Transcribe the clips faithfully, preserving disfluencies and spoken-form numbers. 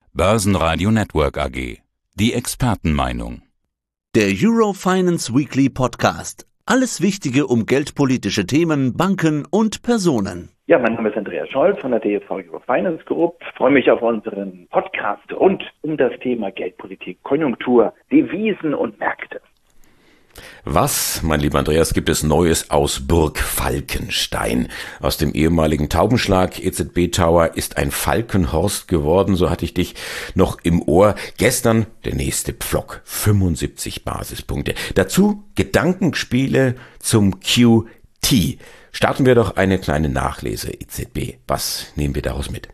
Börsenradio Network A G. Die Expertenmeinung. Der Eurofinance Weekly Podcast. Alles Wichtige um geldpolitische Themen, Banken und Personen. Ja, mein Name ist Andreas Scholz von der D F V Eurofinance Group. Ich freue mich auf unseren Podcast rund um das Thema Geldpolitik, Konjunktur, Devisen und Märkte. Was, mein lieber Andreas, gibt es Neues aus Burg Falkenstein? Aus dem ehemaligen Taubenschlag E Z B Tower ist ein Falkenhorst geworden, so hatte ich dich noch im Ohr. Gestern der nächste Pflock, fünfundsiebzig Basispunkte. Dazu Gedankenspiele zum Q T. Starten wir doch eine kleine Nachlese, E Z B. Was nehmen wir daraus mit?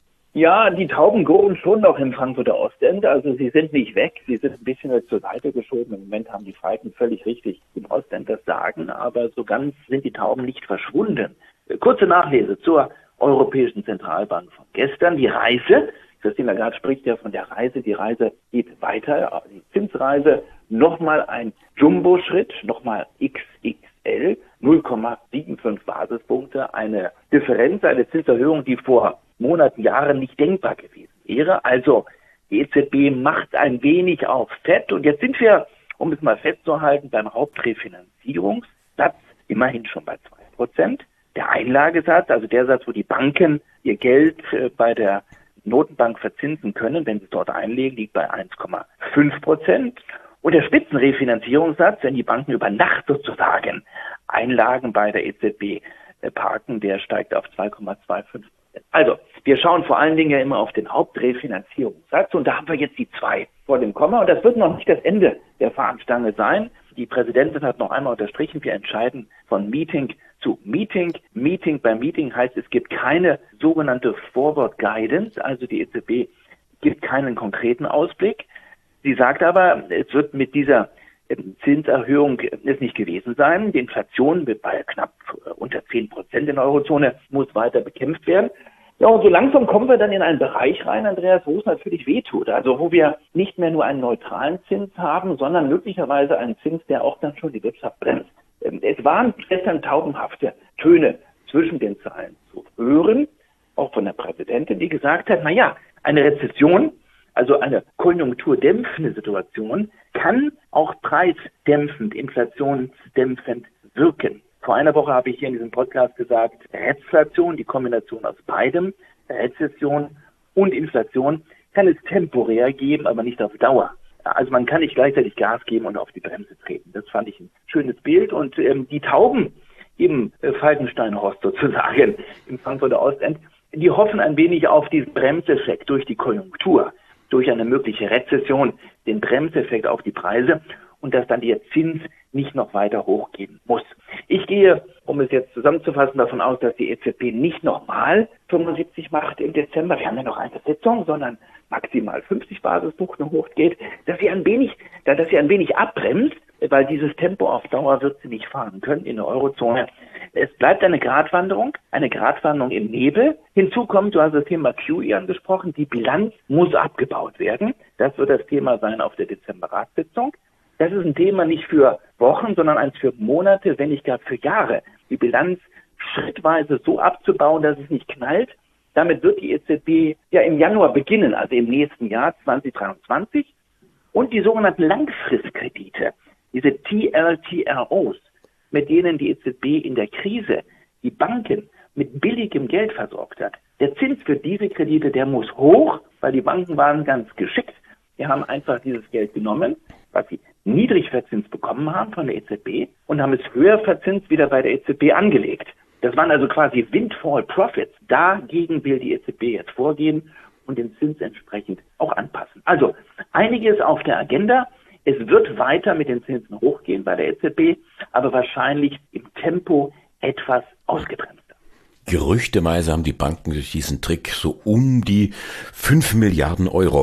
Ja, die Tauben gurren schon noch im Frankfurter Ostend, also sie sind nicht weg, sie sind ein bisschen zur Seite geschoben. Im Moment haben die Falken völlig richtig im Ostend das Sagen, aber so ganz sind die Tauben nicht verschwunden. Kurze Nachlese zur Europäischen Zentralbank von gestern. Die Reise, Christine Lagarde spricht ja von der Reise, die Reise geht weiter, aber die Zinsreise nochmal ein Jumbo-Schritt, nochmal X X L, null Komma fünfundsiebzig Basispunkte, eine Differenz, eine Zinserhöhung, die vor Monaten, Jahren nicht denkbar gewesen wäre. Also die E Z B macht ein wenig auf Fett und jetzt sind wir, um es mal festzuhalten, beim Hauptrefinanzierungssatz immerhin schon bei zwei Prozent. Der Einlagesatz, also der Satz, wo die Banken ihr Geld äh, bei der Notenbank verzinsen können, wenn sie es dort einlegen, liegt bei eins Komma fünf Prozent. Und der Spitzenrefinanzierungssatz, wenn die Banken über Nacht sozusagen Einlagen bei der E Z B äh, parken, der steigt auf zwei Komma fünfundzwanzig Prozent. Also, wir schauen vor allen Dingen ja immer auf den Hauptrefinanzierungssatz und da haben wir jetzt die zwei vor dem Komma und das wird noch nicht das Ende der Fahnenstange sein. Die Präsidentin hat noch einmal unterstrichen, wir entscheiden von Meeting zu Meeting. Meeting bei Meeting heißt, es gibt keine sogenannte Forward Guidance, also die E Z B gibt keinen konkreten Ausblick. Sie sagt aber, es wird mit dieser Zinserhöhung es nicht gewesen sein. Die Inflation wird bei knapp unter zehn Prozent in der Eurozone, muss weiter bekämpft werden. Ja, und so langsam kommen wir dann in einen Bereich rein, Andreas, wo es natürlich wehtut. Also wo wir nicht mehr nur einen neutralen Zins haben, sondern möglicherweise einen Zins, der auch dann schon die Wirtschaft bremst. Es waren gestern taubenhafte Töne zwischen den Zeilen zu hören, auch von der Präsidentin, die gesagt hat, na ja, eine Rezession, also eine konjunkturdämpfende Situation, kann auch preisdämpfend, inflationsdämpfend wirken. Vor einer Woche habe ich hier in diesem Podcast gesagt, Rezflation, die Kombination aus beidem, Rezession und Inflation, kann es temporär geben, aber nicht auf Dauer. Also man kann nicht gleichzeitig Gas geben und auf die Bremse treten. Das fand ich ein schönes Bild. Und ähm, die Tauben im äh, Falkensteinhorst sozusagen, im Frankfurter Ostend, die hoffen ein wenig auf diesen Bremseffekt durch die Konjunktur, durch eine mögliche Rezession, den Bremseffekt auf die Preise und dass dann der Zins nicht noch weiter hochgehen muss. Ich gehe, um es jetzt zusammenzufassen, davon aus, dass die E Z B nicht nochmal fünfundsiebzig macht im Dezember. Wir haben ja noch eine Sitzung, sondern maximal fünfzig Basispunkte hochgeht, dass sie ein wenig, dass sie ein wenig abbremst, weil dieses Tempo auf Dauer wird sie nicht fahren können in der Eurozone. Es bleibt eine Gratwanderung, eine Gratwanderung im Nebel. Hinzu kommt, du hast das Thema Q E angesprochen, die Bilanz muss abgebaut werden. Das wird das Thema sein auf der Dezember-Ratssitzung. Das ist ein Thema nicht für Wochen, sondern eins für Monate, wenn nicht gar für Jahre. Die Bilanz schrittweise so abzubauen, dass es nicht knallt. Damit wird die E Z B ja im Januar beginnen, also im nächsten Jahr zwanzig dreiundzwanzig. Und die sogenannten Langfristkredite, diese T L T R Os, mit denen die E Z B in der Krise die Banken mit billigem Geld versorgt hat. Der Zins für diese Kredite, der muss hoch, weil die Banken waren ganz geschickt. Die haben einfach dieses Geld genommen, was sie niedrig verzinst bekommen haben von der E Z B und haben es höher verzinst wieder bei der E Z B angelegt. Das waren also quasi Windfall Profits. Dagegen will die E Z B jetzt vorgehen und den Zins entsprechend auch anpassen. Also einiges auf der Agenda. Es wird weiter mit den Zinsen hochgehen bei der E Z B, aber wahrscheinlich im Tempo etwas ausgebremster. Gerüchteweise haben die Banken durch diesen Trick so um die fünf Milliarden Euro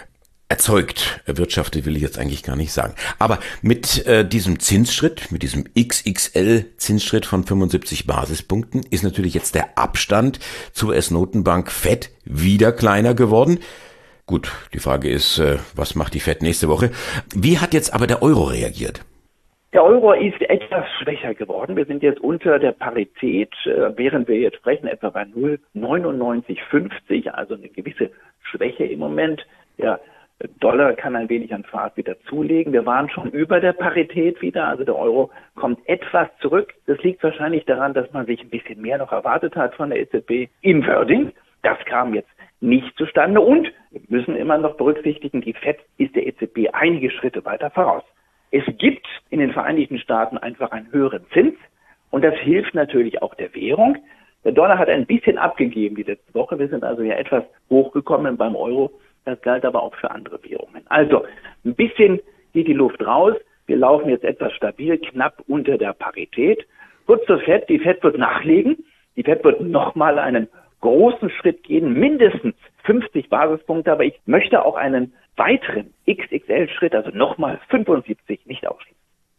erzeugt, erwirtschaftet will ich jetzt eigentlich gar nicht sagen. Aber mit äh, diesem Zinsschritt, mit diesem X X L-Zinsschritt von fünfundsiebzig Basispunkten ist natürlich jetzt der Abstand zur U S-Notenbank Fed wieder kleiner geworden. Gut, die Frage ist, äh, was macht die Fed nächste Woche? Wie hat jetzt aber der Euro reagiert? Der Euro ist etwas schwächer geworden. Wir sind jetzt unter der Parität, während wir jetzt sprechen, etwa bei null Komma neunundneunzig fünfzig, also eine gewisse Schwäche im Moment. Der Dollar kann ein wenig an Fahrt wieder zulegen. Wir waren schon über der Parität wieder, also der Euro kommt etwas zurück. Das liegt wahrscheinlich daran, dass man sich ein bisschen mehr noch erwartet hat von der E Z B im Wording. Das kam jetzt nicht zustande und wir müssen immer noch berücksichtigen, die Fed ist der E Z B einige Schritte weiter voraus. Es gibt in den Vereinigten Staaten einfach einen höheren Zins und das hilft natürlich auch der Währung. Der Dollar hat ein bisschen abgegeben die letzte Woche. Wir sind also ja etwas hochgekommen beim Euro. Das galt aber auch für andere Währungen. Also ein bisschen geht die Luft raus. Wir laufen jetzt etwas stabil, knapp unter der Parität. Kurz zur Fed. Die Fed wird nachlegen. Die Fed wird nochmal einen großen Schritt gehen, mindestens fünfzig Basispunkte. Aber ich möchte auch einen weiteren X X L-Schritt, also nochmal fünfundsiebzig, nicht ausschließen.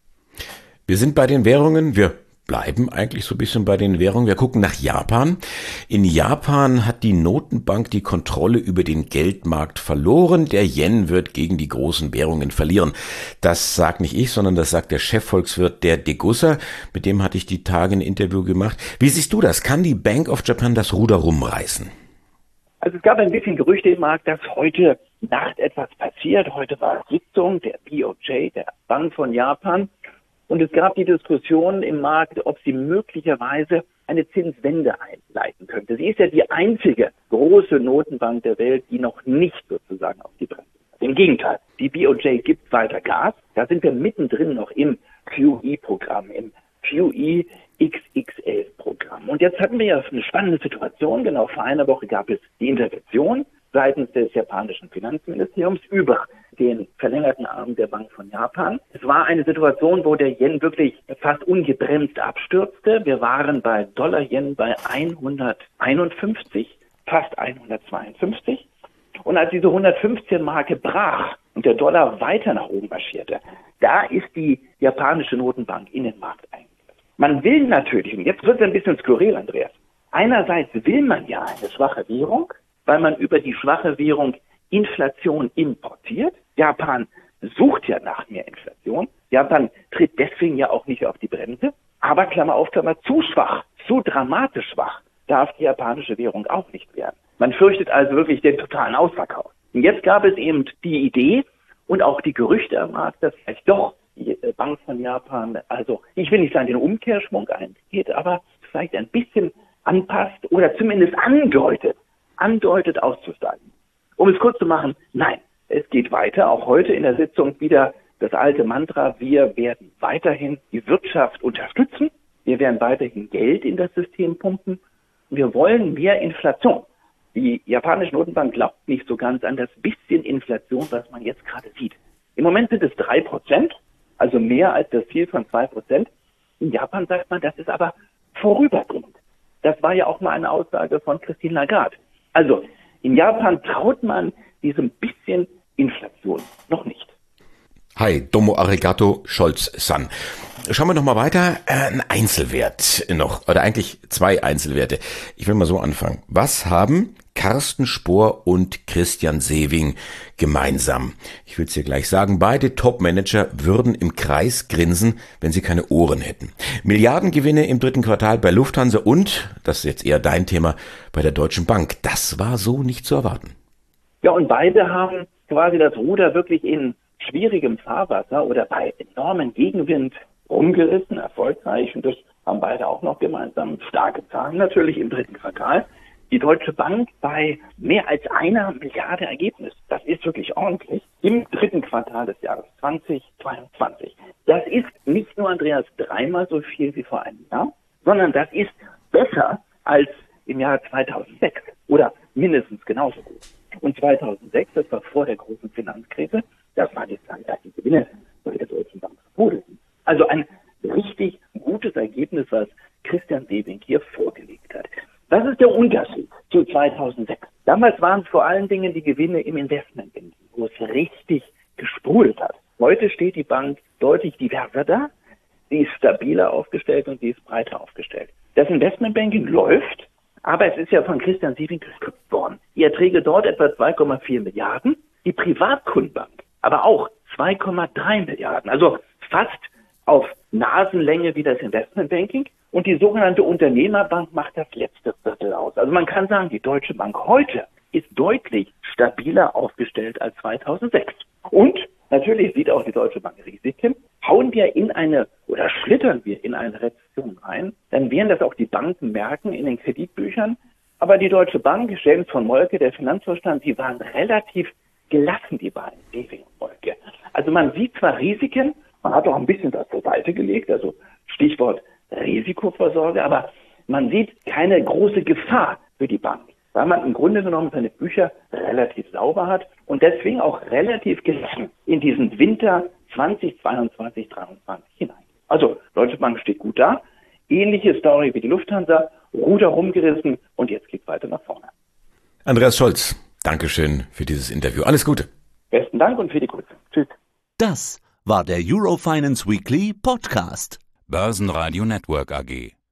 Wir sind bei den Währungen. Wir bleiben eigentlich so ein bisschen bei den Währungen. Wir gucken nach Japan. In Japan hat die Notenbank die Kontrolle über den Geldmarkt verloren. Der Yen wird gegen die großen Währungen verlieren. Das sagt nicht ich, sondern das sagt der Chefvolkswirt der Degussa. Mit dem hatte ich die Tage ein Interview gemacht. Wie siehst du das? Kann die Bank of Japan das Ruder rumreißen? Also es gab ein bisschen Gerüchte im Markt, dass heute Nacht etwas passiert. Heute war Sitzung der B O J, der Bank von Japan. Und es gab die Diskussion im Markt, ob sie möglicherweise eine Zinswende einleiten könnte. Sie ist ja die einzige große Notenbank der Welt, die noch nicht sozusagen auf die Bremse ist. Im Gegenteil, die B O J gibt weiter Gas. Da sind wir mittendrin noch im Q E-Programm, im Q E X X L-Programm. Und jetzt hatten wir ja eine spannende Situation. Genau vor einer Woche gab es die Intervention seitens des japanischen Finanzministeriums über den verlängerten Arm der Bank von Japan. Es war eine Situation, wo der Yen wirklich fast ungebremst abstürzte. Wir waren bei Dollar-Yen bei hunderteinundfünfzig, fast hundertzweiundfünfzig. Und als diese hundertfünfzehn-Marke brach und der Dollar weiter nach oben marschierte, da ist die japanische Notenbank in den Markt eingegriffen. Man will natürlich, und jetzt wird es ein bisschen skurril, Andreas, einerseits will man ja eine schwache Währung, weil man über die schwache Währung Inflation importiert. Japan sucht ja nach mehr Inflation. Japan tritt deswegen ja auch nicht auf die Bremse. Aber Klammer auf, Klammer zu schwach, zu dramatisch schwach darf die japanische Währung auch nicht werden. Man fürchtet also wirklich den totalen Ausverkauf. Und jetzt gab es eben die Idee und auch die Gerüchte am Markt, dass vielleicht doch die Bank von Japan, also ich will nicht sagen, den Umkehrschwung eingeht, aber vielleicht ein bisschen anpasst oder zumindest andeutet, andeutet auszusteigen. Um es kurz zu machen, nein, es geht weiter. Auch heute in der Sitzung wieder das alte Mantra, wir werden weiterhin die Wirtschaft unterstützen. Wir werden weiterhin Geld in das System pumpen. Wir wollen mehr Inflation. Die japanische Notenbank glaubt nicht so ganz an das bisschen Inflation, was man jetzt gerade sieht. Im Moment sind es drei Prozent, also mehr als das Ziel von zwei Prozent. In Japan sagt man, das ist aber vorübergehend. Das war ja auch mal eine Aussage von Christine Lagarde. Also in Japan traut man diesem bisschen Inflation noch nicht. Hi, domo arigato, Scholz-san. Schauen wir noch mal weiter. Ein Einzelwert noch, oder eigentlich zwei Einzelwerte. Ich will mal so anfangen. Was haben Carsten Spohr und Christian Sewing gemeinsam? Ich will es dir gleich sagen. Beide Top-Manager würden im Kreis grinsen, wenn sie keine Ohren hätten. Milliardengewinne im dritten Quartal bei Lufthansa und, das ist jetzt eher dein Thema, bei der Deutschen Bank. Das war so nicht zu erwarten. Ja, und beide haben quasi das Ruder wirklich in schwierigem Fahrwasser oder bei enormen Gegenwind rumgerissen, erfolgreich. Und das haben beide auch noch gemeinsam. Starke Zahlen natürlich im dritten Quartal. Die Deutsche Bank bei mehr als einer Milliarde Ergebnis. Das ist wirklich ordentlich. Im dritten Quartal des Jahres zweitausendzweiundzwanzig. Das ist nicht nur, Andreas, dreimal so viel wie vor einem Jahr, sondern das ist besser als im Jahr zweitausendsechs oder mindestens genauso gut. Und zweitausendsechs, das war vor der großen Finanzkrise, das war die Zeit, als die Gewinne bei der Deutschen Bank verbrodelten. Also ein richtig gutes Ergebnis, was Christian Sewing hier vorgelegt hat. Was ist der Unterschied zu zweitausendsechs? Damals waren es vor allen Dingen die Gewinne im Investmentbanking, wo es richtig gesprudelt hat. Heute steht die Bank deutlich diverser da. Sie ist stabiler aufgestellt und sie ist breiter aufgestellt. Das Investmentbanking läuft, aber es ist ja von Christian Sewing gestützt worden. Die Erträge dort etwa zwei Komma vier Milliarden, die Privatkundenbank aber auch zwei Komma drei Milliarden, also fast auf Nasenlänge wie das Investmentbanking und die sogenannte Unternehmerbank macht das letzte Viertel aus. Also man kann sagen, die Deutsche Bank heute ist deutlich stabiler aufgestellt als zweitausendsechs. Und natürlich sieht auch die Deutsche Bank Risiken. Hauen wir in eine oder schlittern wir in eine Rezession rein, dann werden das auch die Banken merken in den Kreditbüchern. Aber die Deutsche Bank, James von Moltke, der Finanzvorstand, die waren relativ gelassen, die beiden, Leving und Moltke. Also man sieht zwar Risiken, man hat auch ein bisschen das zur Seite gelegt, also Stichwort Risikovorsorge, aber man sieht keine große Gefahr für die Bank, weil man im Grunde genommen seine Bücher relativ sauber hat und deswegen auch relativ gelassen in diesen Winter zweitausendzweiundzwanzig dreiundzwanzig hinein. Also Deutsche Bank steht gut da, ähnliche Story wie die Lufthansa, Ruder rumgerissen und jetzt geht's weiter nach vorne. Andreas Scholz, Dankeschön für dieses Interview. Alles Gute. Besten Dank und für die Grüße. Tschüss. Das war der Eurofinance Weekly Podcast. Börsenradio Network A G.